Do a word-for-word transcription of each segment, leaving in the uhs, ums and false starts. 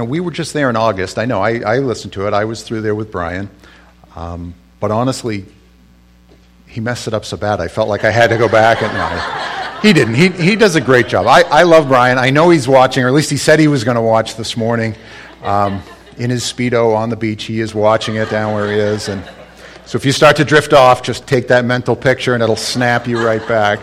know, we were just there in August. I know, I, I listened to it. I was through there with Brian. Um, but honestly, he messed it up so bad, I felt like I had to go back. And no, he didn't. He he does a great job. I, I love Brian. I know he's watching, or at least he said he was going to watch this morning. Um, in his Speedo on the beach, he is watching it down where he is. And so if you start to drift off, just take that mental picture and it'll snap you right back.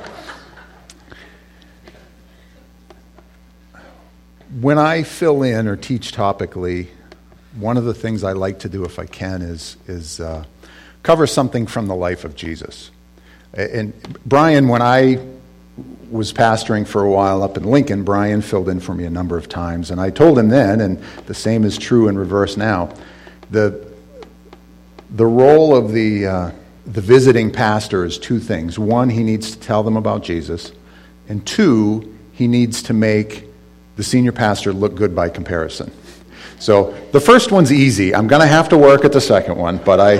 When I fill in or teach topically, one of the things I like to do if I can is is uh, cover something from the life of Jesus. And Brian, when I was pastoring for a while up in Lincoln, Brian filled in for me a number of times. And I told him then, and the same is true in reverse now, the the role of the uh, the visiting pastor is two things. One, he needs to tell them about Jesus. And two, he needs to make the senior pastor look good by comparison. So the first one's easy. I'm going to have to work at the second one, but I...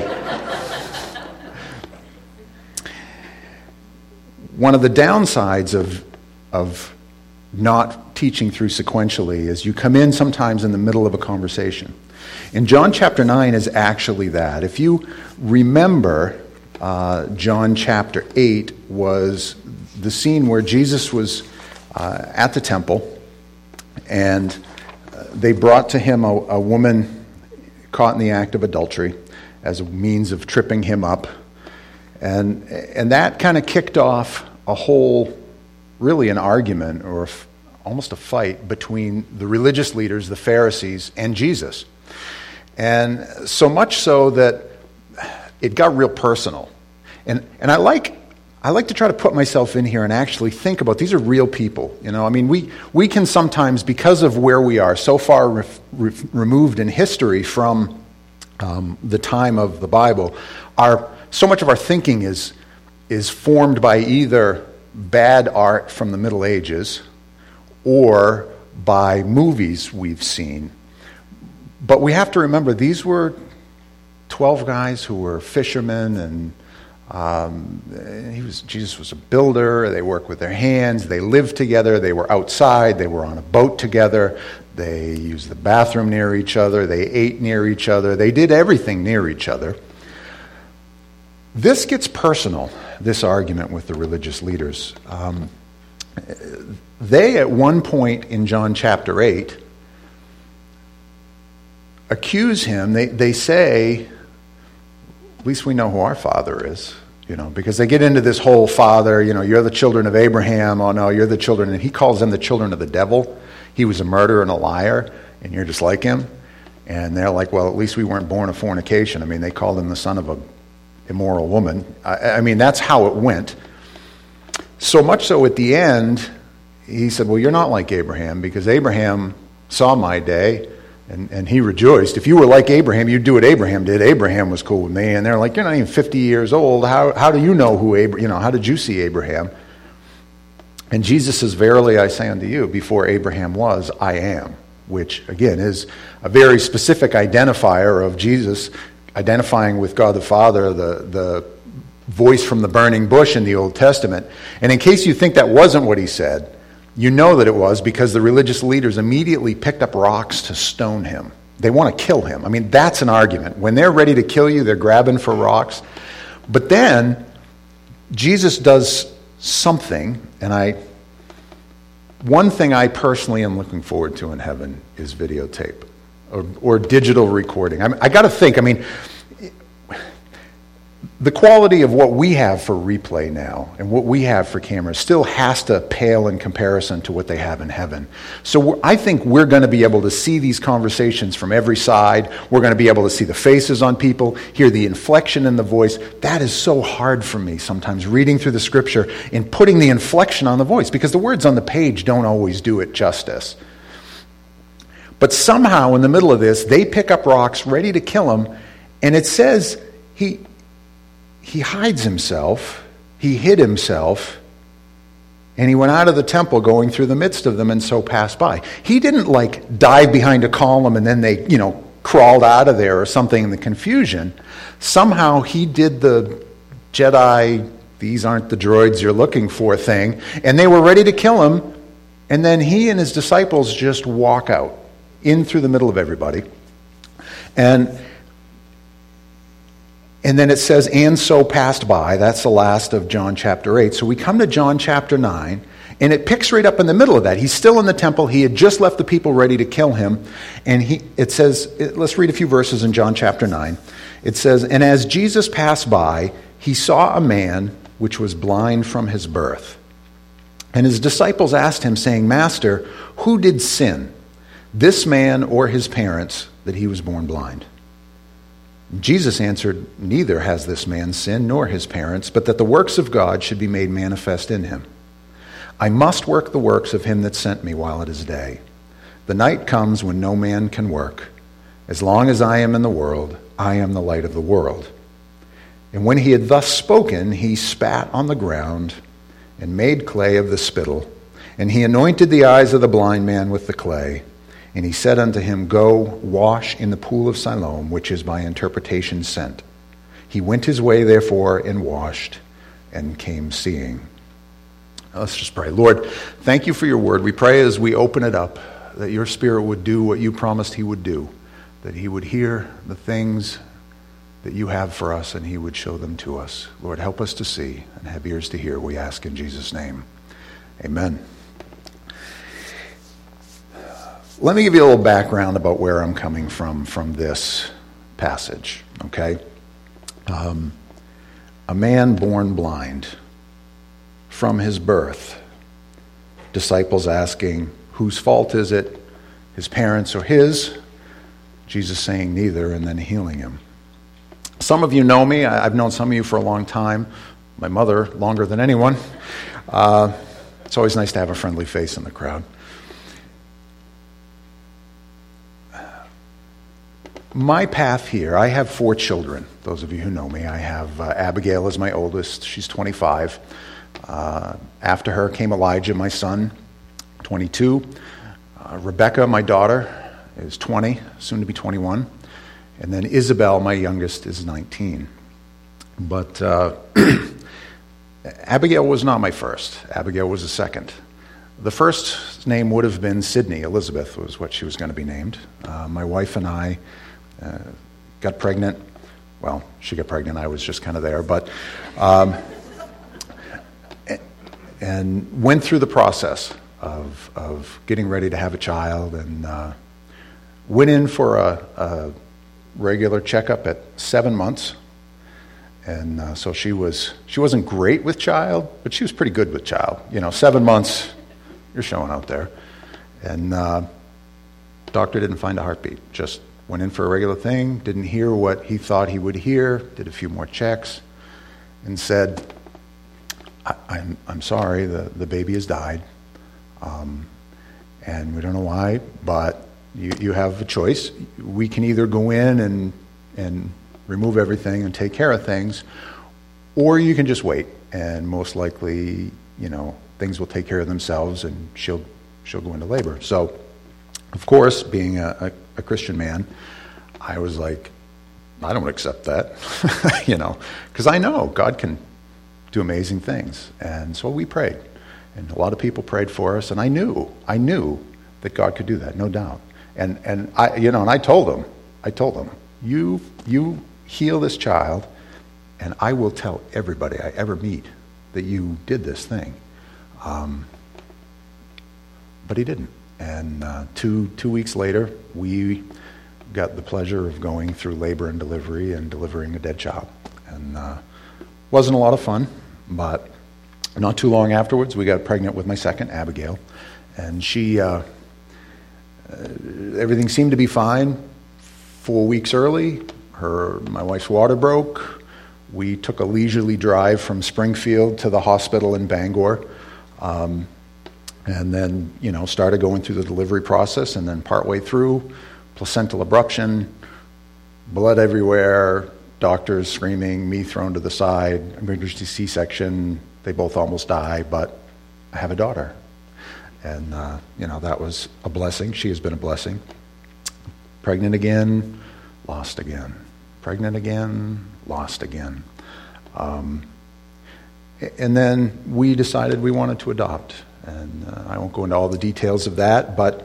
One of the downsides of of not teaching through sequentially is you come in sometimes in the middle of a conversation. And John chapter nine is actually that. If you remember, uh, John chapter eight was the scene where Jesus was uh, at the temple, and they brought to him a, a woman caught in the act of adultery as a means of tripping him up. And and that kind of kicked off a whole, really an argument or a f- almost a fight between the religious leaders, the Pharisees, and Jesus. And so much so that it got real personal. And and I like I like to try to put myself in here and actually think about, these are real people. You know, I mean, we, we can sometimes, because of where we are, so far re- re- removed in history from um, the time of the Bible, our so much of our thinking is is formed by either bad art from the Middle Ages or by movies we've seen. But we have to remember, these were twelve guys who were fishermen, and um, he was Jesus was a builder. They worked with their hands. They lived together. They were outside. They were on a boat together. They used the bathroom near each other. They ate near each other. They did everything near each other. This gets personal, this argument with the religious leaders. Um, they, at one point in John chapter eight, accuse him. They, they say, at least we know who our father is, you know, because they get into this whole father, you know, you're the children of Abraham. Oh, no, you're the children. And he calls them the children of the devil. He was a murderer and a liar, and you're just like him. And they're like, well, at least we weren't born of fornication. I mean, they called him the son of a immoral woman. I, I mean, that's how it went. So much so at the end, he said, well, you're not like Abraham, because Abraham saw my day, and, and he rejoiced. If you were like Abraham, you'd do what Abraham did. Abraham was cool with me. And they're like, you're not even fifty years old. How how do you know who Abraham, you know, how did you see Abraham? And Jesus says, verily I say unto you, before Abraham was, I am. Which, again, is a very specific identifier of Jesus identifying with God the Father, the, the voice from the burning bush in the Old Testament. And in case you think that wasn't what he said, you know that it was, because the religious leaders immediately picked up rocks to stone him. They want to kill him. I mean, that's an argument. When they're ready to kill you, they're grabbing for rocks. But then Jesus does something, and I one thing I personally am looking forward to in heaven is videotape. Or, or digital recording. I, mean, I got to think, I mean, the quality of what we have for replay now and what we have for cameras still has to pale in comparison to what they have in heaven. So I think we're going to be able to see these conversations from every side. We're going to be able to see the faces on people, hear the inflection in the voice. That is so hard for me sometimes, reading through the scripture and putting the inflection on the voice, because the words on the page don't always do it justice. But somehow in the middle of this, they pick up rocks ready to kill him, and it says he he hides himself, he hid himself, and he went out of the temple going through the midst of them and so passed by. He didn't like dive behind a column and then they, you know, crawled out of there or something in the confusion. Somehow he did the Jedi, these aren't the droids you're looking for thing, and they were ready to kill him, and then he and his disciples just walk out. in through the middle of everybody. And and then it says, and so passed by. That's the last of John chapter eight. So we come to John chapter nine, and it picks right up in the middle of that. He's still in the temple. He had just left the people ready to kill him. And he it says, let's read a few verses in John chapter nine. It says, and as Jesus passed by, he saw a man which was blind from his birth. And his disciples asked him, saying, Master, who did sin, this man or his parents, that he was born blind? Jesus answered, neither has this man sinned nor his parents, but that the works of God should be made manifest in him. I must work the works of him that sent me while it is day. The night comes when no man can work. As long as I am in the world, I am the light of the world. And when he had thus spoken, he spat on the ground and made clay of the spittle, and he anointed the eyes of the blind man with the clay. And he said unto him, go, wash in the pool of Siloam, which is by interpretation sent. He went his way, therefore, and washed, and came seeing. Now, let's just pray. Lord, thank you for your word. We pray as we open it up that your Spirit would do what you promised he would do, that he would hear the things that you have for us, and he would show them to us. Lord, help us to see and have ears to hear, we ask in Jesus' name. Amen. Let me give you a little background about where I'm coming from from this passage, okay? Um, a man born blind from his birth. Disciples asking, whose fault is it, his parents or his? Jesus saying neither, and then healing him. Some of you know me. I've known some of you for a long time. My mother, longer than anyone. Uh, it's always nice to have a friendly face in the crowd. My path here, I have four children. Those of you who know me, I have uh, Abigail is my oldest. She's twenty-five. Uh, after her came Elijah, my son, twenty-two. Uh, Rebecca, my daughter, is twenty, soon to be twenty-one. And then Isabel, my youngest, is nineteen. But uh, Abigail was not my first. Abigail was the second. The first name would have been Sydney. Elizabeth was what she was going to be named. Uh, my wife and I uh, got pregnant. Well, she got pregnant. I was just kind of there. But um, and went through the process of of getting ready to have a child, and uh, went in for a, a regular checkup at seven months. And uh, so she was she wasn't great with child, but she was pretty good with child. You know, seven months, you're showing out there. And uh, doctor didn't find a heartbeat. Just went in for a regular thing, didn't hear what he thought he would hear, did a few more checks, and said, I, I'm I'm sorry, the, the baby has died. Um, and we don't know why, but you, you have a choice. We can either go in and and remove everything and take care of things, or you can just wait, and most likely, you know, things will take care of themselves, and she'll she'll go into labor. So, of course, being a, a, a Christian man, I was like, I don't accept that, you know, because I know God can do amazing things. And so we prayed, and a lot of people prayed for us, and I knew, I knew that God could do that, no doubt. And and I, you know, and I told them, I told them, you you heal this child, and I will tell everybody I ever meet that you did this thing. Um, but he didn't. And uh, two two weeks later, we got the pleasure of going through labor and delivery and delivering a dead child. And uh, wasn't a lot of fun, but not too long afterwards, we got pregnant with my second, Abigail. And she, uh, uh, everything seemed to be fine. Four weeks early, her my wife's water broke. We took a leisurely drive from Springfield to the hospital in Bangor. Um, and then, you know, started going through the delivery process, and then partway through, placental abruption, blood everywhere, doctors screaming, me thrown to the side, emergency C-section. They both almost die, but I have a daughter. And, uh, you know, that was a blessing. She has been a blessing. Pregnant again, lost again. Pregnant again, lost again. Um, and then we decided we wanted to adopt. And uh, I won't go into all the details of that, but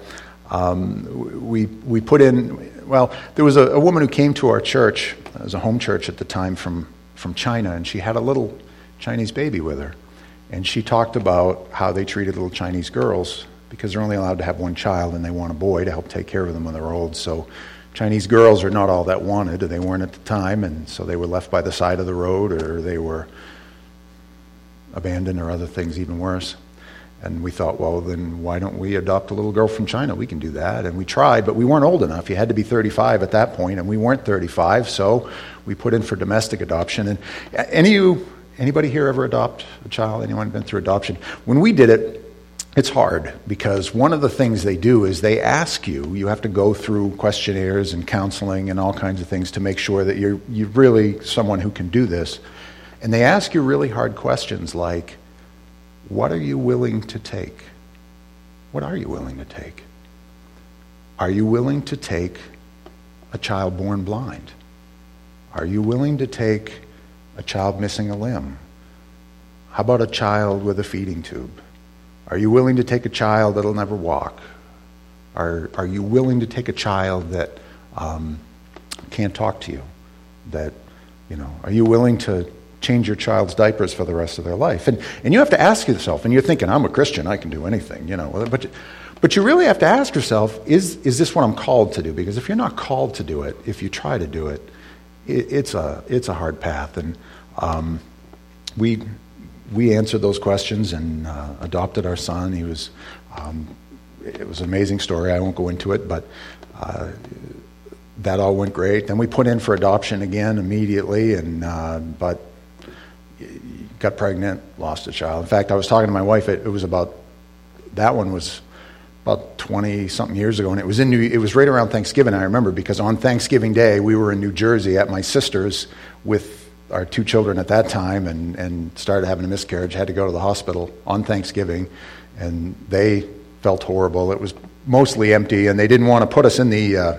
Um, we we put in, well, there was a, a woman who came to our church, it was a home church at the time from, from China, and she had a little Chinese baby with her. And she talked about how they treated little Chinese girls because they're only allowed to have one child and they want a boy to help take care of them when they're old. So Chinese girls are not all that wanted, or they weren't at the time, and so they were left by the side of the road, or they were abandoned, or other things even worse. And we thought, well, then why don't we adopt a little girl from China? We can do that. And we tried, but we weren't old enough. You had to be thirty-five at that point, and we weren't thirty-five, so we put in for domestic adoption. And any of you, anybody here ever adopt a child? Anyone been through adoption? When we did it, it's hard, because one of the things they do is they ask you, you have to go through questionnaires and counseling and all kinds of things to make sure that you're, you're really someone who can do this. And they ask you really hard questions like, what are you willing to take? What are you willing to take? Are you willing to take a child born blind? Are you willing to take a child missing a limb? How about a child with a feeding tube? Are you willing to take a child that'll never walk? Are, are you willing to take a child that um, can't talk to you? That, you know, are you willing to change your child's diapers for the rest of their life? And and you have to ask yourself, and you're thinking, I'm a Christian, I can do anything, you know. But but you really have to ask yourself, is is this what I'm called to do? Because if you're not called to do it, if you try to do it, it it's a it's a hard path. And um, we we answered those questions and uh, adopted our son. He was um, it was an amazing story. I won't go into it, but uh, that all went great. Then we put in for adoption again immediately, and uh, but. got pregnant, lost a child. In fact, I was talking to my wife, it, it was about, that one was about twenty-something years ago, and it was in New, it was right around Thanksgiving, I remember, because on Thanksgiving Day, we were in New Jersey at my sister's with our two children at that time, and, and started having a miscarriage, had to go to the hospital on Thanksgiving, and they felt horrible. It was mostly empty, and they didn't want to put us in the, uh,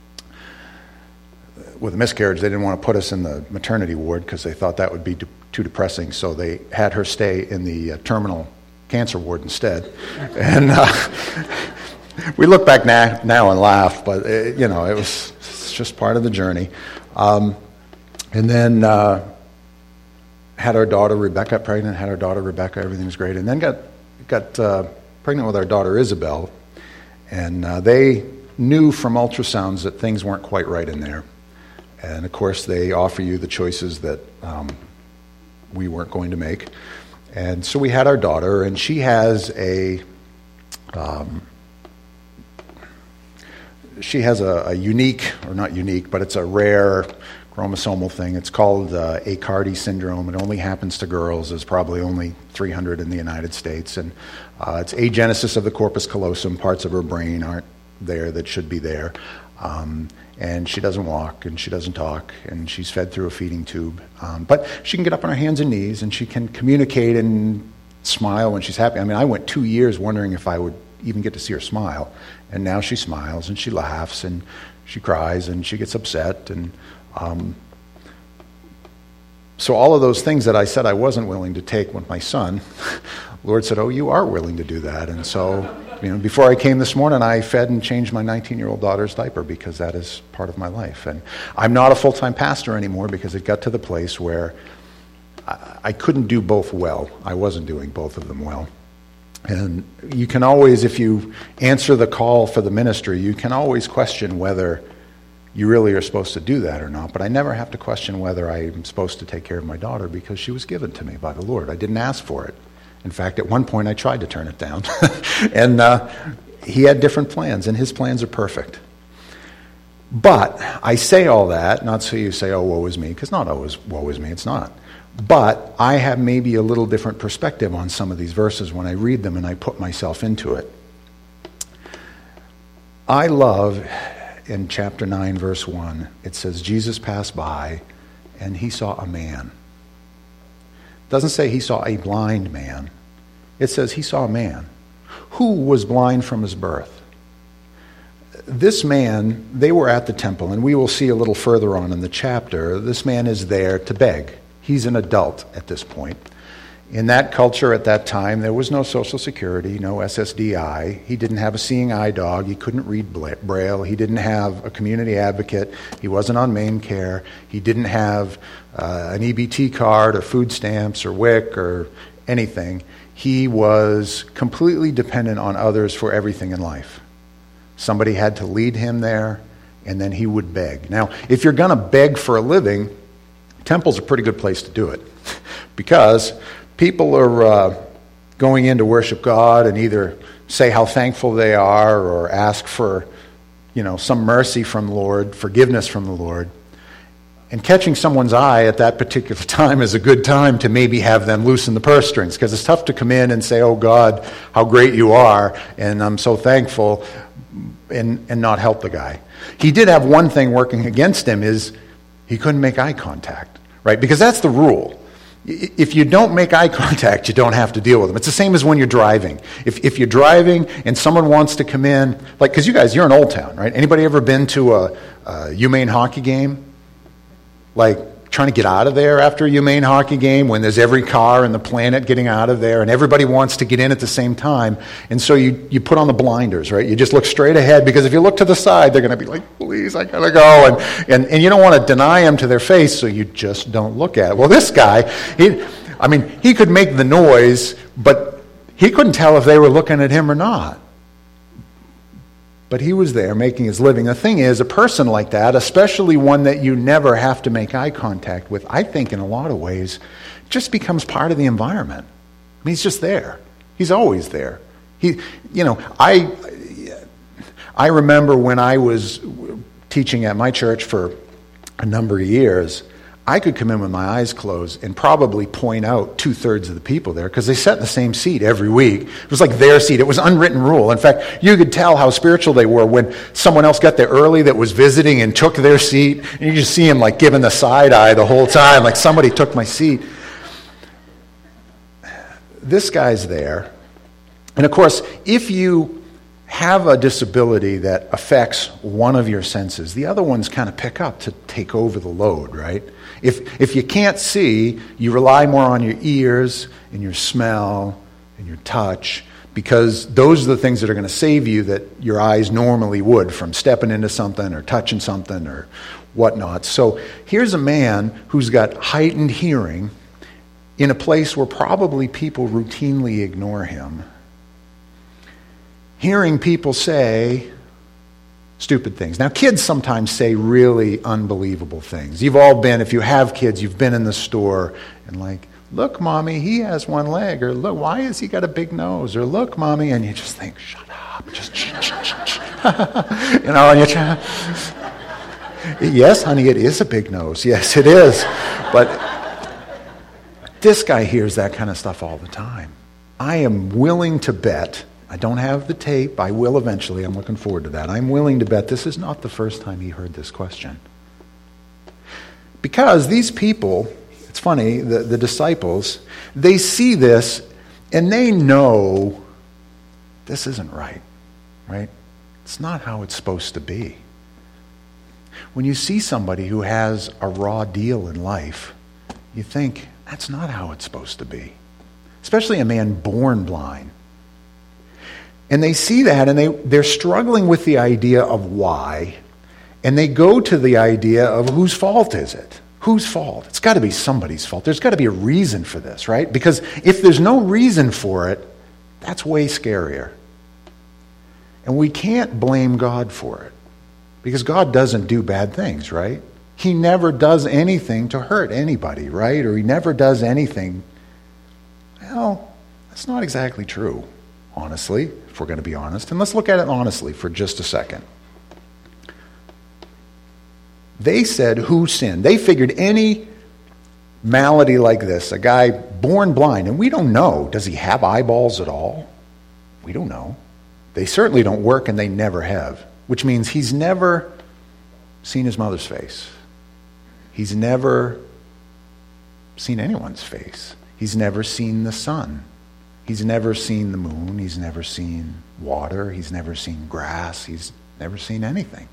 with a miscarriage, they didn't want to put us in the maternity ward because they thought that would be de- too depressing, so they had her stay in the uh, terminal cancer ward instead. And uh, we look back na- now and laugh, but it, you know, it was it's just part of the journey. Um, and then uh, had our daughter Rebecca pregnant, had our daughter Rebecca, everything was great, and then got got uh, pregnant with our daughter Isabel, and uh, they knew from ultrasounds that things weren't quite right in there. And of course, they offer you the choices that um, we weren't going to make. And so we had our daughter, and she has a um, she has a, a unique, or not unique, but it's a rare chromosomal thing. It's called uh, Aicardi syndrome. It only happens to girls. There's probably only three hundred in the United States. And uh, it's agenesis of the corpus callosum. Parts of her brain aren't there that should be there. Um, and she doesn't walk, and she doesn't talk, and she's fed through a feeding tube. Um, but she can get up on her hands and knees, and she can communicate and smile when she's happy. I mean, I went two years wondering if I would even get to see her smile. And now she smiles, and she laughs, and she cries, and she gets upset. And um, so all of those things that I said I wasn't willing to take with my son, Lord said, oh, you are willing to do that. And so... You know, before I came this morning, I fed and changed my nineteen-year-old daughter's diaper because that is part of my life. And I'm not a full-time pastor anymore because it got to the place where I, I couldn't do both well. I wasn't doing both of them well. And you can always, if you answer the call for the ministry, you can always question whether you really are supposed to do that or not. But I never have to question whether I'm supposed to take care of my daughter because she was given to me by the Lord. I didn't ask for it. In fact, at one point I tried to turn it down. and uh, he had different plans, and his plans are perfect. But I say all that, not so you say, oh, woe is me, because not always woe is me, it's not. But I have maybe a little different perspective on some of these verses when I read them and I put myself into it. I love, in chapter nine, verse one, it says, Jesus passed by, and he saw a man. It doesn't say he saw a blind man. It says he saw a man who was blind from his birth. This man, they were at the temple, and we will see a little further on in the chapter, this man is there to beg. He's an adult at this point. In that culture at that time, there was no Social Security, no S S D I. He didn't have a seeing eye dog. He couldn't read Braille. He didn't have a community advocate. He wasn't on main care. He didn't have uh, an E B T card or food stamps or W I C or anything. He was completely dependent on others for everything in life. Somebody had to lead him there, and then he would beg. Now, if you're going to beg for a living, temple's a pretty good place to do it, because people are uh, going in to worship God and either say how thankful they are or ask for, you know, some mercy from the Lord, forgiveness from the Lord. And catching someone's eye at that particular time is a good time to maybe have them loosen the purse strings, because it's tough to come in and say, oh God, how great you are, and I'm so thankful, and, and not help the guy. He did have one thing working against him, is he couldn't make eye contact, right? Because that's the rule. If you don't make eye contact, you don't have to deal with them. It's the same as when you're driving. If if you're driving and someone wants to come in, like, because you guys, you're in Old Town, right? Anybody ever been to a, a UMaine hockey game? Like, trying to get out of there after a UMaine hockey game when there's every car in the planet getting out of there and everybody wants to get in at the same time. And so you, you put on the blinders, right? You just look straight ahead, because if you look to the side, they're going to be like, please, I got to go. And, and, and you don't want to deny them to their face, so you just don't look at it. Well, this guy, he, I mean, he could make the noise, but he couldn't tell if they were looking at him or not. But he was there making his living. The thing is, a person like that, especially one that you never have to make eye contact with, I think in a lot of ways, just becomes part of the environment. I mean, he's just there. He's always there. He, you know, I, I remember when I was teaching at my church for a number of years, I could come in with my eyes closed and probably point out two-thirds of the people there, because they sat in the same seat every week. It was like their seat. It was an unwritten rule. In fact, you could tell how spiritual they were when someone else got there early that was visiting and took their seat, and you just see him like giving the side eye the whole time, like somebody took my seat. This guy's there. And of course, if you have a disability that affects one of your senses, the other ones kind of pick up to take over the load, right? If if you can't see, you rely more on your ears and your smell and your touch, because those are the things that are going to save you that your eyes normally would from stepping into something or touching something or whatnot. So here's a man who's got heightened hearing in a place where probably people routinely ignore him. Hearing people say stupid things. Now, kids sometimes say really unbelievable things. You've all been, if you have kids, you've been in the store and like, look, Mommy, he has one leg, or look, why has he got a big nose, or look, Mommy, and you just think, shut up, just you know, and you try, yes, honey, it is a big nose. Yes, it is. But this guy hears that kind of stuff all the time. I am willing to bet, I don't have the tape, I will eventually, I'm looking forward to that. I'm willing to bet this is not the first time he heard this question. Because these people, it's funny, the, the disciples, they see this and they know this isn't right, right? It's not how it's supposed to be. When you see somebody who has a raw deal in life, you think, that's not how it's supposed to be. Especially a man born blind. And they see that, and they, they're struggling with the idea of why, and they go to the idea of whose fault is it? Whose fault? It's got to be somebody's fault. There's got to be a reason for this, right? Because if there's no reason for it, that's way scarier. And we can't blame God for it, because God doesn't do bad things, right? He never does anything to hurt anybody, right? Or he never does anything. Well, that's not exactly true, honestly, if we're going to be honest. And let's look at it honestly for just a second. They said, who sinned? They figured any malady like this, a guy born blind, and we don't know, does he have eyeballs at all? We don't know. They certainly don't work, and they never have, which means he's never seen his mother's face. He's never seen anyone's face. He's never seen the sun. He's never seen the moon. He's never seen water. He's never seen grass. He's never seen anything.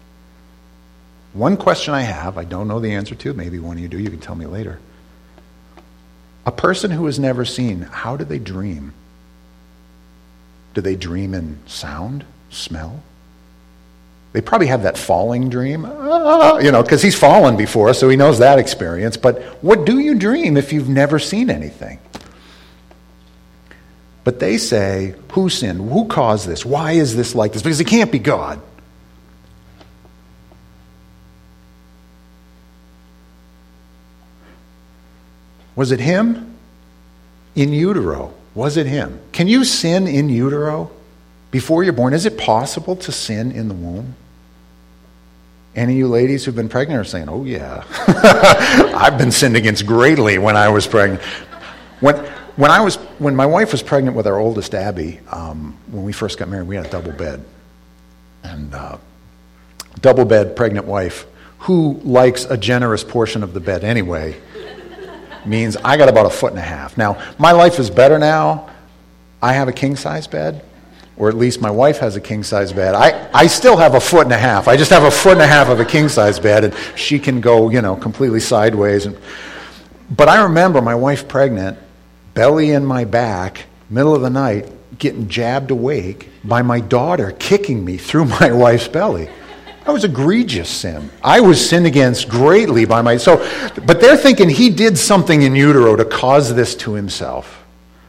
One question I have, I don't know the answer to, maybe one of you do, you can tell me later. A person who has never seen, how do they dream? Do they dream in sound, smell? They probably have that falling dream, ah, you know, because he's fallen before, so he knows that experience. But what do you dream if you've never seen anything? But they say, who sinned? Who caused this? Why is this like this? Because it can't be God. Was it him? In utero. Was it him? Can you sin in utero before you're born? Is it possible to sin in the womb? Any of you ladies who've been pregnant are saying, oh yeah, I've been sinned against greatly when I was pregnant. When, when, I was, when my wife was pregnant with our oldest, Abby, um, when we first got married, we had a double bed. And uh, double bed pregnant wife, who likes a generous portion of the bed anyway, means I got about a foot and a half. Now, my life is better now. I have a king-size bed, or at least my wife has a king-size bed. I, I still have a foot and a half. I just have a foot and a half of a king-size bed, and she can go, you know, completely sideways. And, but I remember my wife pregnant, belly in my back, middle of the night, getting jabbed awake by my daughter kicking me through my wife's belly. That was egregious sin. I was sinned against greatly by my... So, but they're thinking he did something in utero to cause this to himself.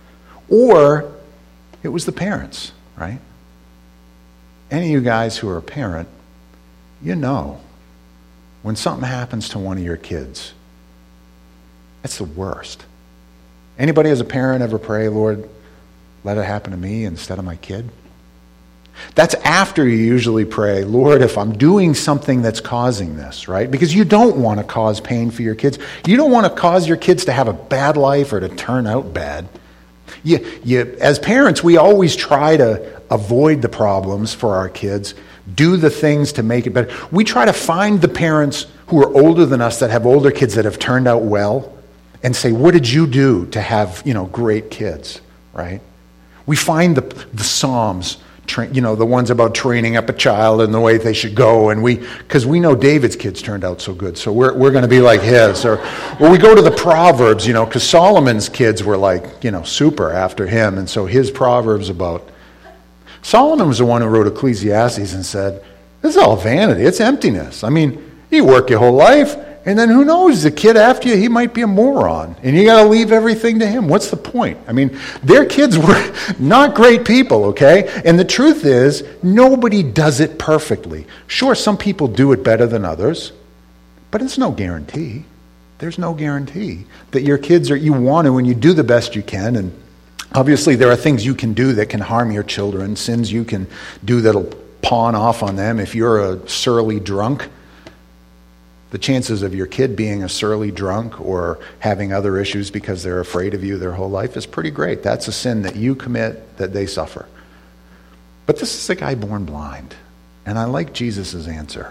Or it was the parents, right? Any of you guys who are a parent, you know when something happens to one of your kids, that's the worst. Anybody as a parent ever pray, Lord, let it happen to me instead of my kid? That's after you usually pray, Lord, if I'm doing something that's causing this, right? Because you don't want to cause pain for your kids. You don't want to cause your kids to have a bad life or to turn out bad. You, you, as parents, we always try to avoid the problems for our kids, do the things to make it better. We try to find the parents who are older than us that have older kids that have turned out well and say, what did you do to have, you know, great kids, right? We find the, the Psalms, Tra- you know, the ones about training up a child and the way they should go, and we, because we know David's kids turned out so good, so we're we're going to be like his. Or, or we go to the Proverbs, you know, because Solomon's kids were like, you know, super after him, and so his Proverbs about Solomon was the one who wrote Ecclesiastes and said, "This is all vanity. It's emptiness. I mean, you work your whole life, and then who knows? The kid after you, he might be a moron, and you got to leave everything to him. What's the point?" I mean, their kids were not great people, okay? And the truth is, nobody does it perfectly. Sure, some people do it better than others, but it's no guarantee. There's no guarantee that your kids are, you want to, and you do the best you can, and obviously there are things you can do that can harm your children, sins you can do that'll pawn off on them. If you're a surly drunk, the chances of your kid being a surly drunk or having other issues because they're afraid of you their whole life is pretty great. That's a sin that you commit, that they suffer. But this is a guy born blind, and I like Jesus' answer.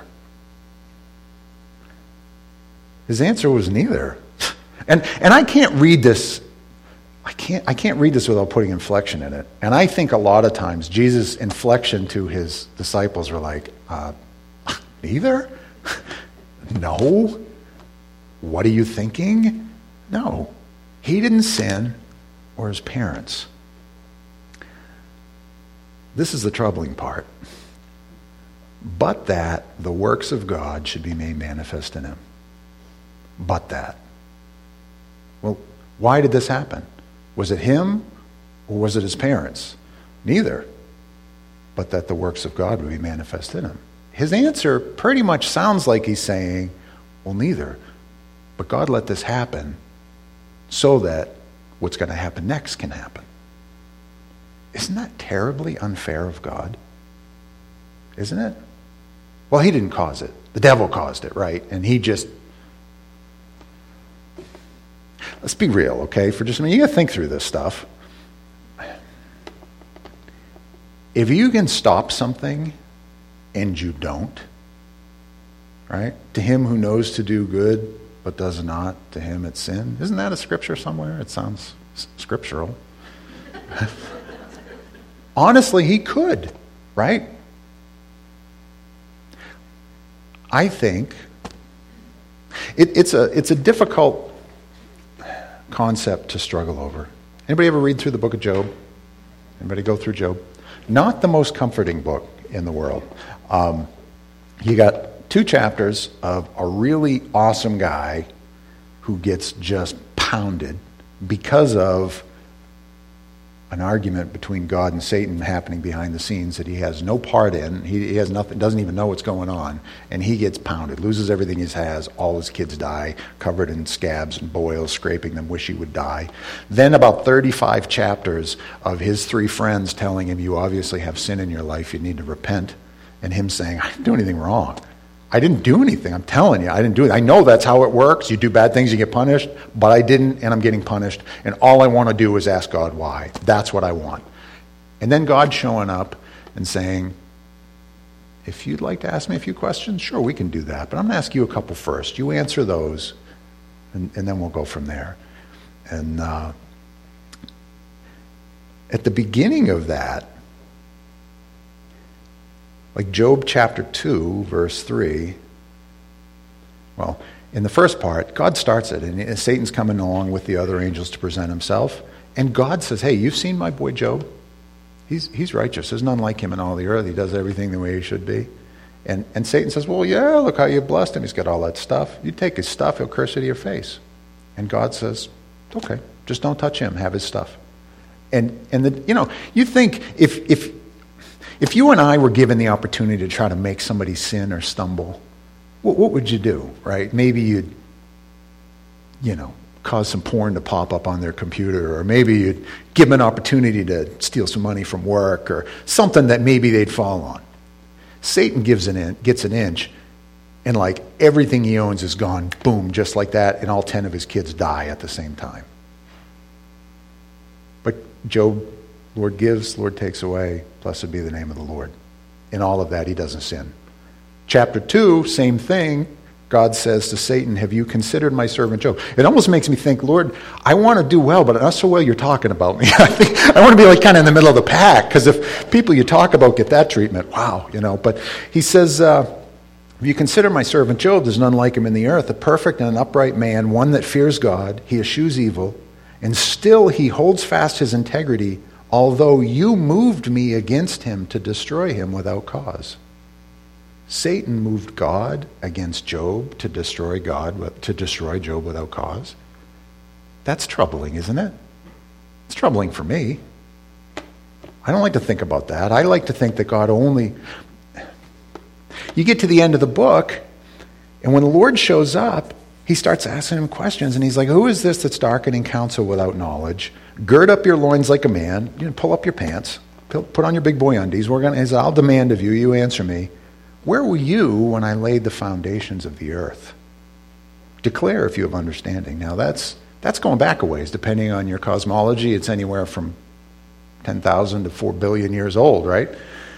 His answer was neither. And and I can't read this, I can't I can't read this without putting inflection in it. And I think a lot of times Jesus' inflection to his disciples were like, uh, neither? No. What are you thinking? No. He didn't sin, or his parents. This is the troubling part. But that the works of God should be made manifest in him. But that. Well, why did this happen? Was it him, or was it his parents? Neither. But that the works of God would be manifest in him. His answer pretty much sounds like he's saying, well, neither. But God let this happen so that what's going to happen next can happen. Isn't that terribly unfair of God? Isn't it? Well, he didn't cause it. The devil caused it, right? And he just... Let's be real, okay? For just a minute, you got to think through this stuff. If you can stop something and you don't, right? To him who knows to do good but does not, to him it's sin. Isn't that a scripture somewhere? It sounds scriptural. Honestly, he could, right? I think it, it's a it's a difficult concept to struggle over. Anybody ever read through the book of Job? Anybody go through Job? Not the most comforting book in the world. Um, you got two chapters of a really awesome guy who gets just pounded because of an argument between God and Satan happening behind the scenes that he has no part in. He, he has nothing, doesn't even know what's going on, and he gets pounded, loses everything he has. All his kids die, covered in scabs and boils, scraping them, wish he would die. Then about thirty-five chapters of his three friends telling him, you obviously have sin in your life, you need to repent, and him saying, I didn't do anything wrong. I didn't do anything. I'm telling you, I didn't do it. I know that's how it works. You do bad things, you get punished, but I didn't, and I'm getting punished. And all I want to do is ask God why. That's what I want. And then God showing up and saying, if you'd like to ask me a few questions, sure, we can do that. But I'm going to ask you a couple first. You answer those, and, and then we'll go from there. And uh, at the beginning of that, like Job chapter two, verse three, well, in the first part, God starts it, and Satan's coming along with the other angels to present himself, and God says, hey, you've seen my boy Job? He's he's righteous. There's none like him in all the earth. He does everything the way he should be. And and Satan says, well, yeah, look how you blessed him. He's got all that stuff. You take his stuff, he'll curse it to your face. And God says, okay, just don't touch him. Have his stuff. And and the, you know, you think if if If you and I were given the opportunity to try to make somebody sin or stumble, what, what would you do, right? Maybe you'd, you know, cause some porn to pop up on their computer, or maybe you'd give them an opportunity to steal some money from work, or something that maybe they'd fall on. Satan gives an in, gets an inch, and like everything he owns is gone, boom, just like that, and all ten of his kids die at the same time. But Job, Lord gives, Lord takes away. Blessed be the name of the Lord. In all of that, he doesn't sin. Chapter two, same thing. God says to Satan, have you considered my servant Job? It almost makes me think, Lord, I want to do well, but not so well you're talking about me. I think I want to be like kind of in the middle of the pack, because if people you talk about get that treatment, wow, you know. But he says, uh, if you consider my servant Job, there's none like him in the earth, a perfect and an upright man, one that fears God. He eschews evil, and still he holds fast his integrity, although you moved me against him to destroy him without cause. Satan moved God against Job to destroy God, to destroy Job without cause. That's troubling, isn't it? It's troubling for me. I don't like to think about that. I like to think that God only... You get to the end of the book, and when the Lord shows up, he starts asking him questions, and he's like, who is this that's darkening counsel without knowledge? Gird up your loins like a man. You know, pull up your pants. Put on your big boy undies. We're gonna, I'll demand of you. You answer me. Where were you when I laid the foundations of the earth? Declare if you have understanding. Now that's that's going back a ways, depending on your cosmology. It's anywhere from ten thousand to four billion years old, right?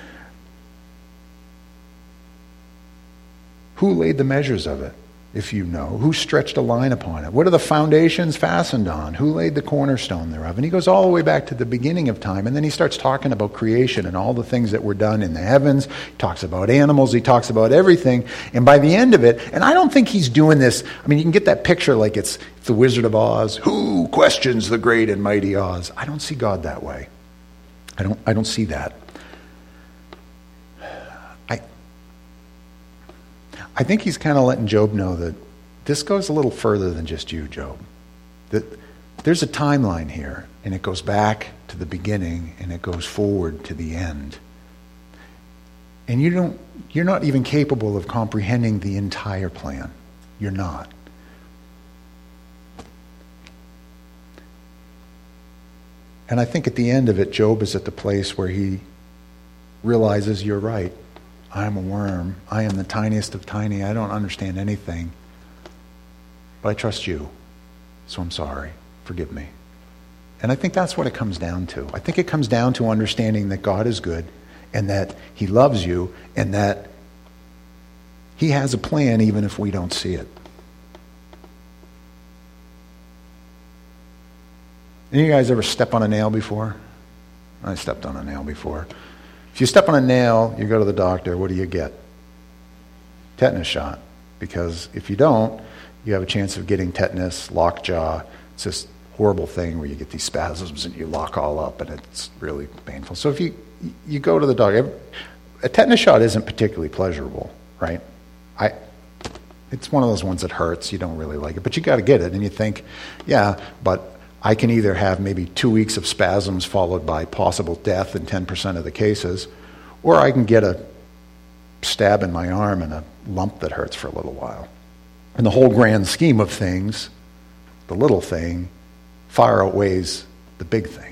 Who laid the measures of it, if you know? Who stretched a line upon it? What are the foundations fastened on? Who laid the cornerstone thereof? And he goes all the way back to the beginning of time, and then he starts talking about creation and all the things that were done in the heavens. He talks about animals. He talks about everything. And by the end of it, and I don't think he's doing this, I mean, you can get that picture like it's the Wizard of Oz. Who questions the great and mighty Oz? I don't see God that way. I don't, I don't see that. I, I think he's kind of letting Job know that this goes a little further than just you, Job. That there's a timeline here, and it goes back to the beginning, and it goes forward to the end. And you don't, you're not even capable of comprehending the entire plan. You're not. And I think at the end of it, Job is at the place where he realizes, you're right. I am a worm. I am the tiniest of tiny. I don't understand anything. But I trust you. So I'm sorry. Forgive me. And I think that's what it comes down to. I think it comes down to understanding that God is good, and that he loves you, and that he has a plan even if we don't see it. Any of you guys ever step on a nail before? I stepped on a nail before. If you step on a nail, you go to the doctor, what do you get? Tetanus shot. Because if you don't, you have a chance of getting tetanus, lockjaw. It's just horrible thing where you get these spasms and you lock all up and it's really painful. So if you you go to the doctor, a tetanus shot isn't particularly pleasurable, right? I, it's one of those ones that hurts. You don't really like it, but you got to get it. And you think, yeah, but I can either have maybe two weeks of spasms followed by possible death in ten percent of the cases, or I can get a stab in my arm and a lump that hurts for a little while. In the whole grand scheme of things, the little thing far outweighs the big thing.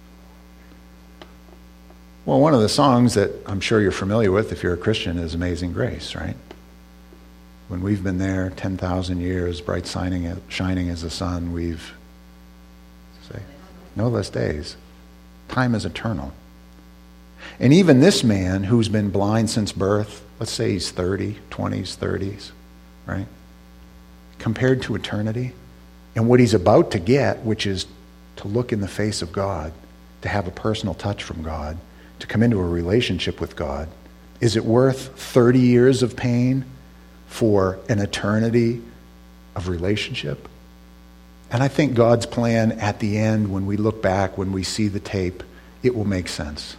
Well, one of the songs that I'm sure you're familiar with if you're a Christian is Amazing Grace, right? When we've been there ten thousand years, bright shining, shining as the sun, we've, say, no less days. Time is eternal. And even this man who's been blind since birth, let's say he's thirty, twenties, thirties, right? Compared to eternity, and what he's about to get, which is to look in the face of God, to have a personal touch from God, to come into a relationship with God, is it worth thirty years of pain for an eternity of relationship? And I think God's plan at the end, when we look back, when we see the tape, it will make sense.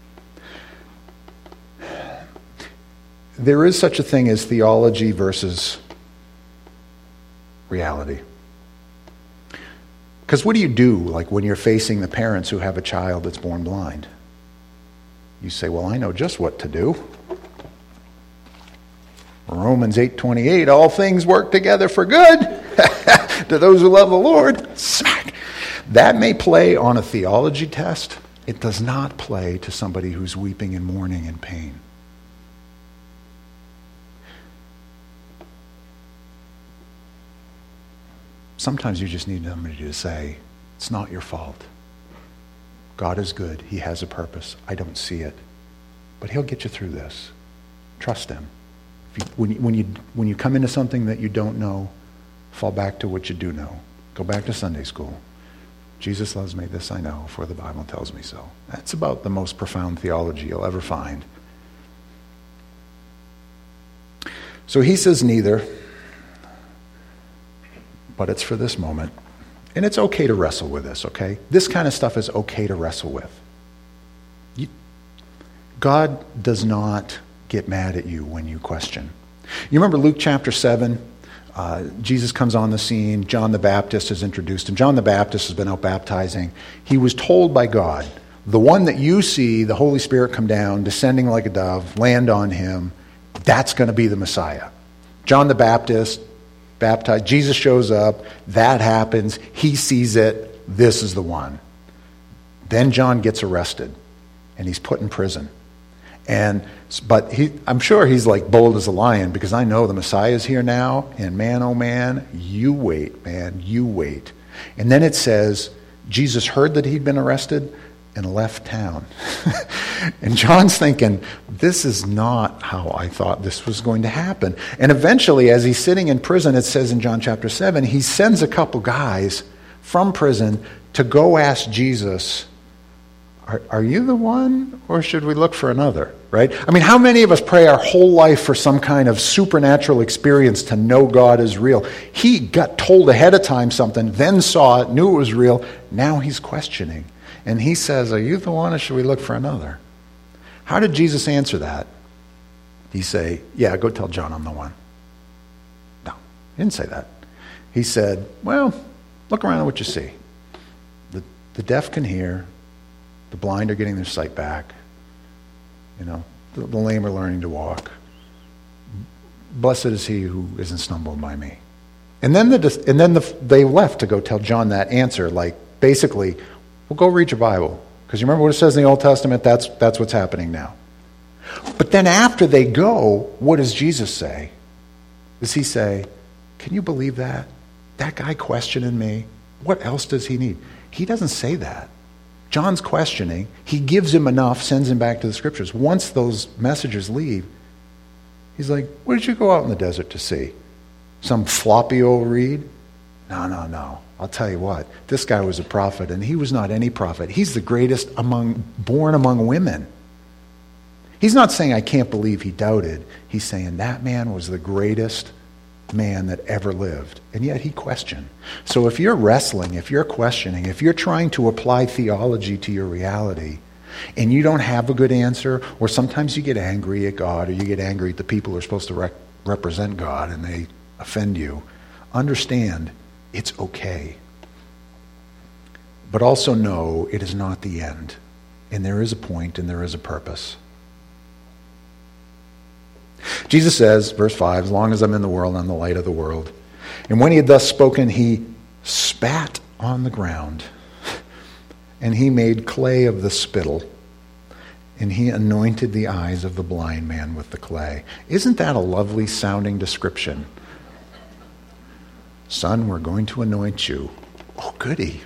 There is such a thing as theology versus reality. Because what do you do, like when you're facing the parents who have a child that's born blind? You say, well, I know just what to do. Romans eight twenty-eight, all things work together for good to those who love the Lord. Smack. That may play on a theology test. It does not play to somebody who's weeping and mourning in pain. Sometimes you just need somebody to say, it's not your fault. God is good. He has a purpose. I don't see it. But he'll get you through this. Trust him. If you, when, you, when, you, when you come into something that you don't know, fall back to what you do know. Go back to Sunday school. Jesus loves me, this I know, for the Bible tells me so. That's about the most profound theology you'll ever find. So he says neither, but it's for this moment. And it's okay to wrestle with this, okay? This kind of stuff is okay to wrestle with. You, God does not get mad at you when you question. You remember Luke chapter seven? Uh, Jesus comes on the scene. John the Baptist is introduced him. John the Baptist has been out baptizing. He was told by God, the one that you see, the Holy Spirit come down, descending like a dove, land on him, that's going to be the Messiah. John the Baptist baptized. Jesus shows up. That happens. He sees it. This is the one. Then John gets arrested, and he's put in prison. And but he, I'm sure he's like bold as a lion, because I know the Messiah is here now. And man, oh man, you wait, man, you wait. And then it says Jesus heard that he'd been arrested and left town. And John's thinking, this is not how I thought this was going to happen. And eventually, as he's sitting in prison, it says in John chapter seven, he sends a couple guys from prison to go ask Jesus, are, are you the one, or should we look for another? Right? I mean, how many of us pray our whole life for some kind of supernatural experience to know God is real? He got told ahead of time something, then saw it, knew it was real. Now he's questioning. And he says, are you the one, or should we look for another? How did Jesus answer that? Did he say, yeah, go tell John I'm the one? No, he didn't say that. He said, well, look around at what you see. The, the deaf can hear. The blind are getting their sight back. You know, the, the lame are learning to walk. Blessed is he who isn't stumbled by me. And then the and then the, they left to go tell John that answer, like basically, well, go read your Bible. Because you remember what it says in the Old Testament? That's, that's what's happening now. But then after they go, what does Jesus say? Does he say, can you believe that? That guy questioning me? What else does he need? He doesn't say that. John's questioning. He gives him enough, sends him back to the Scriptures. Once those messengers leave, he's like, what did you go out in the desert to see? Some floppy old reed? No, no, no. I'll tell you what, this guy was a prophet, and he was not any prophet. He's the greatest among born among women. He's not saying, I can't believe he doubted. He's saying that man was the greatest man that ever lived, and yet he questioned. So if you're wrestling, if you're questioning, if you're trying to apply theology to your reality, and you don't have a good answer, or sometimes you get angry at God, or you get angry at the people who are supposed to rec- represent God, and they offend you, understand it's okay. But also know it is not the end, and there is a point, and there is a purpose. Jesus says, verse five, as long as I'm in the world, I'm the light of the world. And when he had thus spoken, he spat on the ground, and he made clay of the spittle, and he anointed the eyes of the blind man with the clay. Isn't that a lovely sounding description? Son, we're going to anoint you. Oh, goody.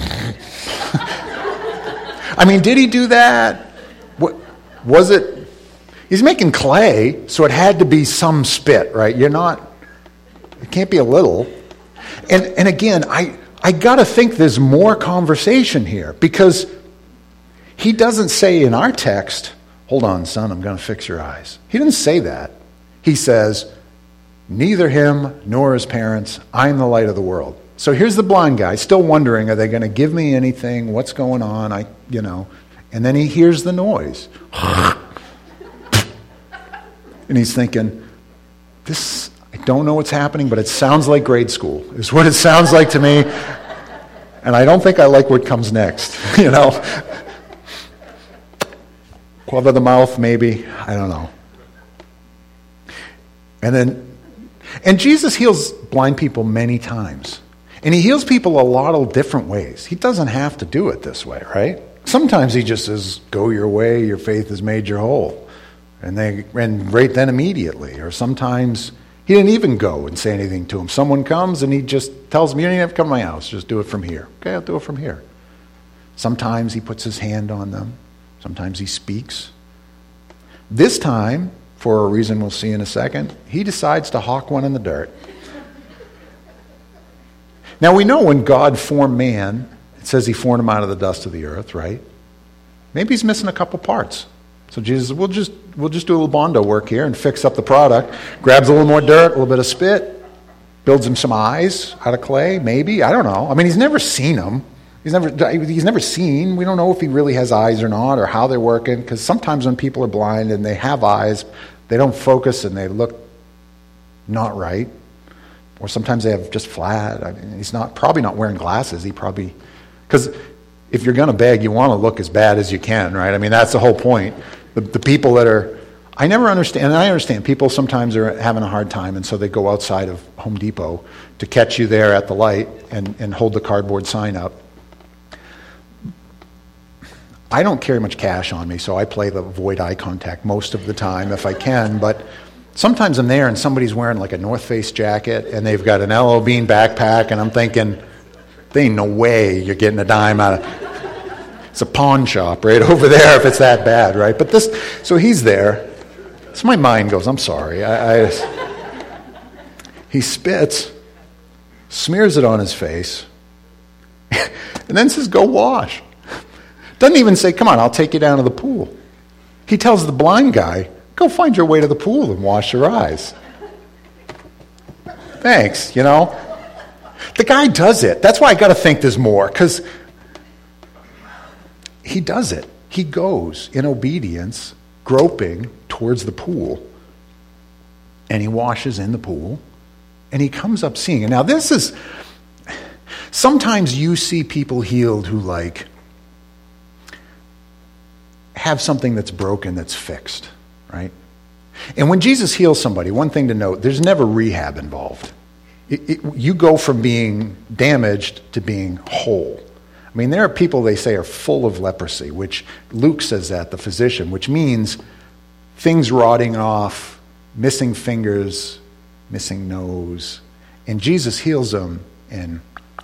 I mean, did he do that? What was it? He's making clay, so it had to be some spit, right? You're not, it can't be a little. And and again, I, I got to think there's more conversation here, because he doesn't say in our text, hold on, son, I'm going to fix your eyes. He didn't say that. He says, neither him nor his parents, I'm the light of the world. So here's the blind guy, still wondering, are they going to give me anything? What's going on? I, you know, and then he hears the noise. And he's thinking, this, I don't know what's happening, but it sounds like grade school, is what it sounds like to me. And I don't think I like what comes next, you know. Club of the mouth, maybe, I don't know. And then, and Jesus heals blind people many times. And he heals people a lot of different ways. He doesn't have to do it this way, right? Sometimes he just says, go your way, your faith has made you whole. And they and right then immediately. Or sometimes he didn't even go and say anything to him. Someone comes and he just tells them, you don't even have to come to my house, just do it from here. Okay, I'll do it from here. Sometimes he puts his hand on them. Sometimes he speaks. This time, for a reason we'll see in a second, he decides to hawk one in the dirt. Now we know when God formed man, it says he formed him out of the dust of the earth, right? Maybe he's missing a couple parts. So Jesus, we'll just we'll just do a little Bondo work here and fix up the product. Grabs a little more dirt, a little bit of spit, builds him some eyes out of clay, maybe. I don't know. I mean, he's never seen them. He's never he's never seen. We don't know if he really has eyes or not, or how they're working. Because sometimes when people are blind and they have eyes, they don't focus and they look not right. Or sometimes they have just flat. I mean, he's not probably not wearing glasses. He probably, because if you're going to beg, you want to look as bad as you can, right? I mean, that's the whole point. The, the people that are, I never understand, and I understand, people sometimes are having a hard time, and so they go outside of Home Depot to catch you there at the light and, and hold the cardboard sign up. I don't carry much cash on me, so I play the avoid eye contact most of the time if I can, but sometimes I'm there and somebody's wearing like a North Face jacket and they've got an L O Bean backpack, and I'm thinking, there ain't no way you're getting a dime out of it's a pawn shop right over there if it's that bad, right? But this, so he's there. So my mind goes, I'm sorry. I, I he spits, smears it on his face, and then says, go wash. Doesn't even say, come on, I'll take you down to the pool. He tells the blind guy, go find your way to the pool and wash your eyes. Thanks, you know. The guy does it. That's why I got to think there's more, because he does it. He goes in obedience, groping towards the pool, and he washes in the pool, and he comes up seeing it. Now this is, sometimes you see people healed who like have something that's broken that's fixed, right? And when Jesus heals somebody, one thing to note, there's never rehab involved. It, it, you go from being damaged to being whole. I mean, there are people they say are full of leprosy, which Luke says that, the physician, which means things rotting off, missing fingers, missing nose. And Jesus heals them, and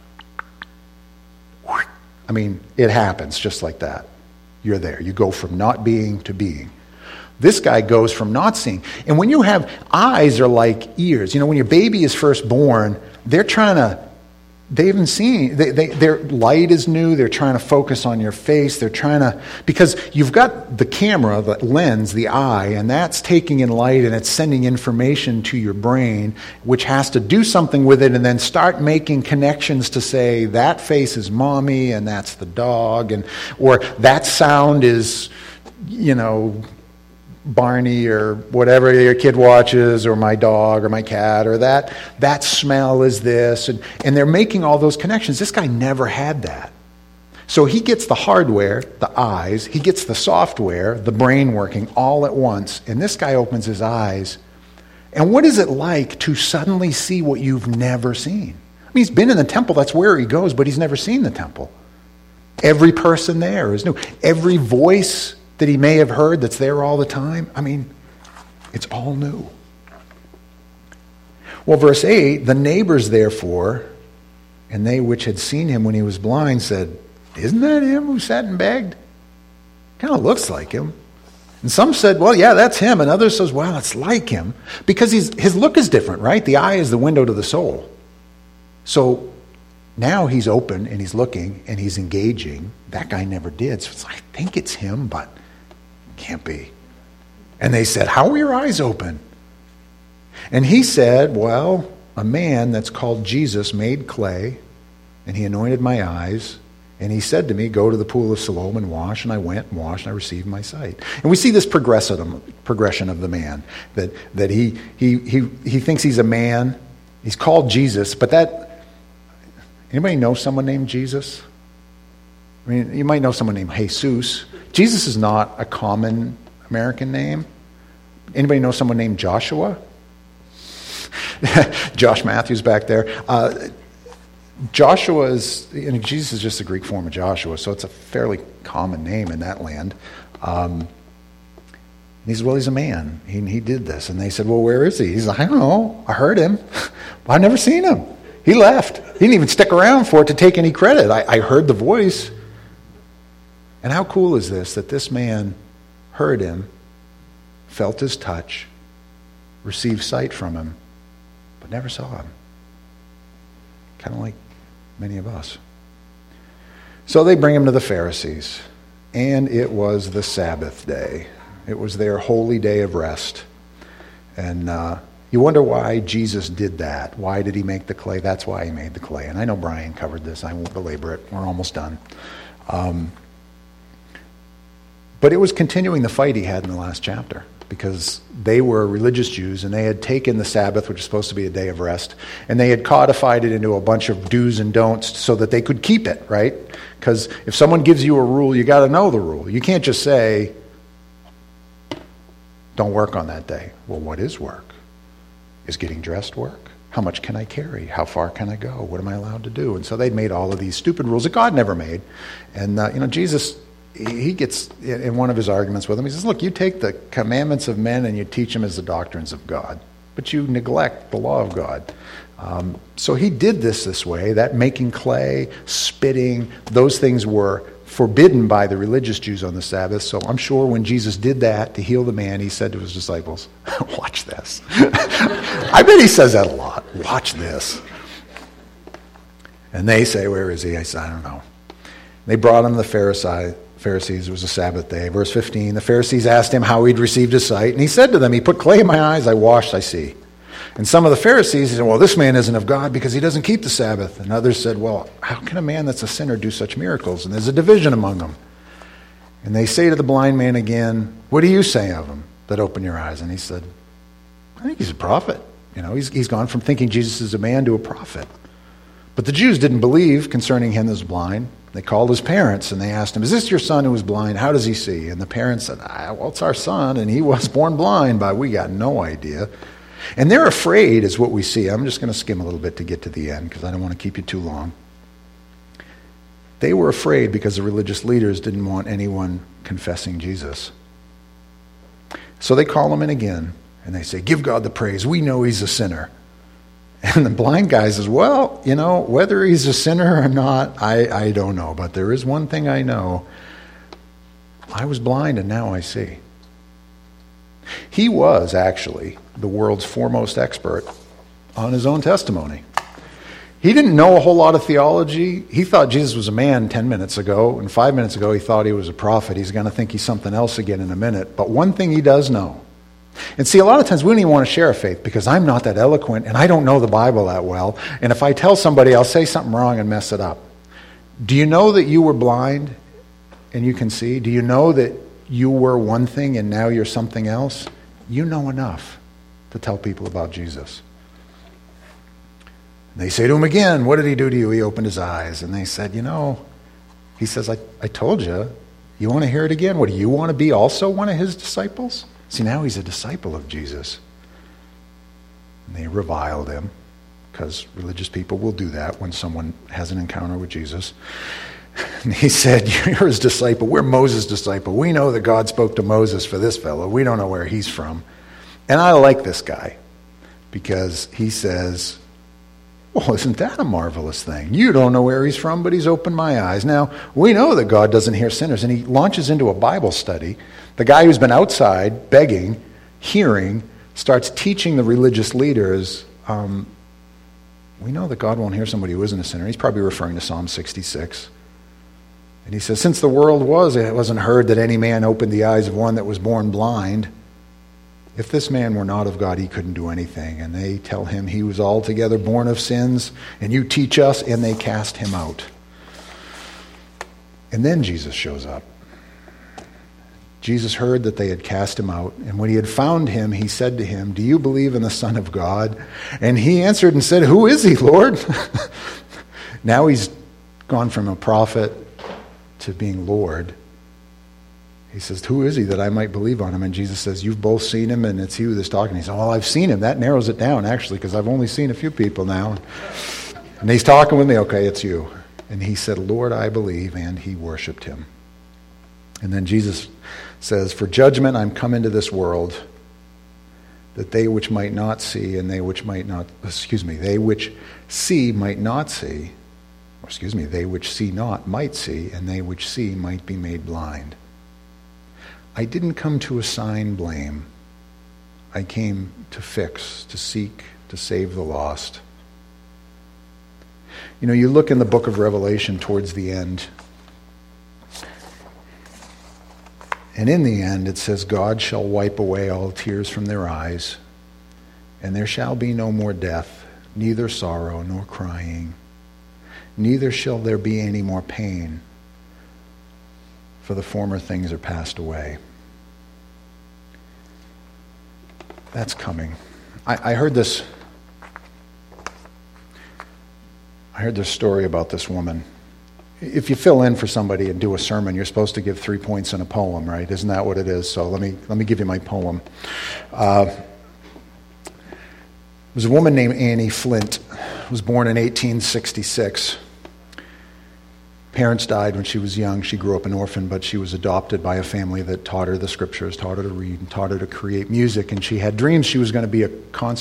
I mean, it happens just like that. You're there. You go from not being to being. This guy goes from not seeing. And when you have eyes are like ears. You know, when your baby is first born, they're trying to They haven't seen, they, they, their light is new, they're trying to focus on your face, they're trying to, because you've got the camera, the lens, the eye, and that's taking in light and it's sending information to your brain, which has to do something with it and then start making connections to say, that face is mommy and that's the dog, and or that sound is, you know, Barney or whatever your kid watches, or my dog or my cat, or that that smell is this, and, and they're making all those connections. This guy never had that. So he gets the hardware, the eyes, he gets the software, the brain working all at once, and this guy opens his eyes. And what is it like to suddenly see what you've never seen? I mean, he's been in the temple, that's where he goes, but he's never seen the temple. Every person there is new. Every voice that he may have heard that's there all the time, I mean, it's all new. Well, verse eight, the neighbors therefore, and they which had seen him when he was blind said, isn't that him who sat and begged? Kind of looks like him. And some said, well, yeah, that's him. And others says, well, it's like him. Because he's, his look is different, right? The eye is the window to the soul. So now he's open and he's looking and he's engaging. That guy never did. So it's like, I think it's him, but can't be. And they said, how were your eyes open? And he said, well, a man that's called Jesus made clay, and he anointed my eyes, and he said to me, go to the pool of Siloam and wash, and I went and washed, and I received my sight. And we see this progression of the man, that, that he, he, he, he thinks he's a man. He's called Jesus, but that, anybody know someone named Jesus? I mean, you might know someone named Jesus. Jesus is not a common American name. Anybody know someone named Joshua? Josh Matthews back there. Uh, Joshua is, you know, Jesus is just a Greek form of Joshua, so it's a fairly common name in that land. Um, he says, well, he's a man. He, he did this. And they said, well, where is he? He's like, I don't know. I heard him. But I've never seen him. He left. He didn't even stick around for it to take any credit. I, I heard the voice. And how cool is this, that this man heard him, felt his touch, received sight from him, but never saw him. Kind of like many of us. So they bring him to the Pharisees, and it was the Sabbath day. It was their holy day of rest. And uh, you wonder why Jesus did that. Why did he make the clay? That's why he made the clay. And I know Brian covered this. I won't belabor it. We're almost done. Um, But it was continuing the fight he had in the last chapter, because they were religious Jews and they had taken the Sabbath, which is supposed to be a day of rest, and they had codified it into a bunch of do's and don'ts so that they could keep it, right? Because if someone gives you a rule, you got to know the rule. You can't just say, don't work on that day. Well, what is work? Is getting dressed work? How much can I carry? How far can I go? What am I allowed to do? And so they'd made all of these stupid rules that God never made. And, uh, you know, Jesus, he gets, in one of his arguments with him, he says, look, you take the commandments of men and you teach them as the doctrines of God, but you neglect the law of God. Um, so he did this this way, that making clay, spitting, those things were forbidden by the religious Jews on the Sabbath. So I'm sure when Jesus did that to heal the man, he said to his disciples, watch this. I bet he says that a lot. Watch this. And they say, where is he? I said, I don't know. They brought him to the Pharisee. Pharisees, it was a Sabbath day. Verse fifteen, the Pharisees asked him how he'd received his sight, and he said to them, he put clay in my eyes, I washed, I see. And some of the Pharisees said, well, this man isn't of God because he doesn't keep the Sabbath. And others said, well, how can a man that's a sinner do such miracles? And there's a division among them. And they say to the blind man again, what do you say of him that opened your eyes? And he said, I think he's a prophet. You know, he's, he's gone from thinking Jesus is a man to a prophet. But the Jews didn't believe concerning him that was blind. They called his parents and they asked him, is this your son who was blind? How does he see? And the parents said, ah, well, it's our son, and he was born blind, but we got no idea. And they're afraid is what we see. I'm just going to skim a little bit to get to the end because I don't want to keep you too long. They were afraid because the religious leaders didn't want anyone confessing Jesus. So they call him in again and they say, give God the praise. We know he's a sinner. And the blind guy says, well, you know, whether he's a sinner or not, I, I don't know. But there is one thing I know. I was blind and now I see. He was actually the world's foremost expert on his own testimony. He didn't know a whole lot of theology. He thought Jesus was a man ten minutes ago, and five minutes ago he thought he was a prophet. He's going to think he's something else again in a minute. But one thing he does know. And see, a lot of times we don't even want to share a faith because I'm not that eloquent and I don't know the Bible that well. And if I tell somebody, I'll say something wrong and mess it up. Do you know that you were blind and you can see? Do you know that you were one thing and now you're something else? You know enough to tell people about Jesus. And they say to him again, what did he do to you? He opened his eyes. And they said, you know, he says, I, I told you. You want to hear it again? What, do you want to be also one of his disciples? See, now he's a disciple of Jesus. And they reviled him, because religious people will do that when someone has an encounter with Jesus. And he said, you're his disciple. We're Moses' disciple. We know that God spoke to Moses for this fellow. We don't know where he's from. And I like this guy, because he says, well, isn't that a marvelous thing? You don't know where he's from, but he's opened my eyes. Now, we know that God doesn't hear sinners. And he launches into a Bible study. The guy who's been outside begging, hearing, starts teaching the religious leaders, um, we know that God won't hear somebody who isn't a sinner. He's probably referring to Psalm sixty-six. And he says, since the world was, it wasn't heard that any man opened the eyes of one that was born blind. If this man were not of God, he couldn't do anything. And they tell him he was altogether born of sins, and you teach us, and they cast him out. And then Jesus shows up. Jesus heard that they had cast him out, and when he had found him, he said to him, do you believe in the Son of God? And he answered and said, who is he, Lord? Now he's gone from a prophet to being Lord. He says, who is he that I might believe on him? And Jesus says, you've both seen him, and it's you that's talking. He says, well, I've seen him. That narrows it down, actually, because I've only seen a few people now. And he's talking with me. Okay, it's you. And he said, Lord, I believe, and he worshipped him. And then Jesus says, for judgment I'm come into this world, that they which might not see, and they which might not, excuse me, they which see might not see, or excuse me, they which see not might see, and they which see might be made blind. I didn't come to assign blame. I came to fix, to seek, to save the lost. You know, you look in the book of Revelation towards the end, and in the end, it says, God shall wipe away all tears from their eyes, and there shall be no more death, neither sorrow nor crying, neither shall there be any more pain, for the former things are passed away. That's coming. I, I heard this, I heard this story about this woman. If you fill in for somebody and do a sermon, you're supposed to give three points in a poem, right? Isn't that what it is? So let me let me give you my poem. Uh, there was a woman named Annie Flint, was born in eighteen sixty-six. Parents died when she was young. She grew up an orphan, but she was adopted by a family that taught her the scriptures, taught her to read, and taught her to create music. And she had dreams she was going to be a concert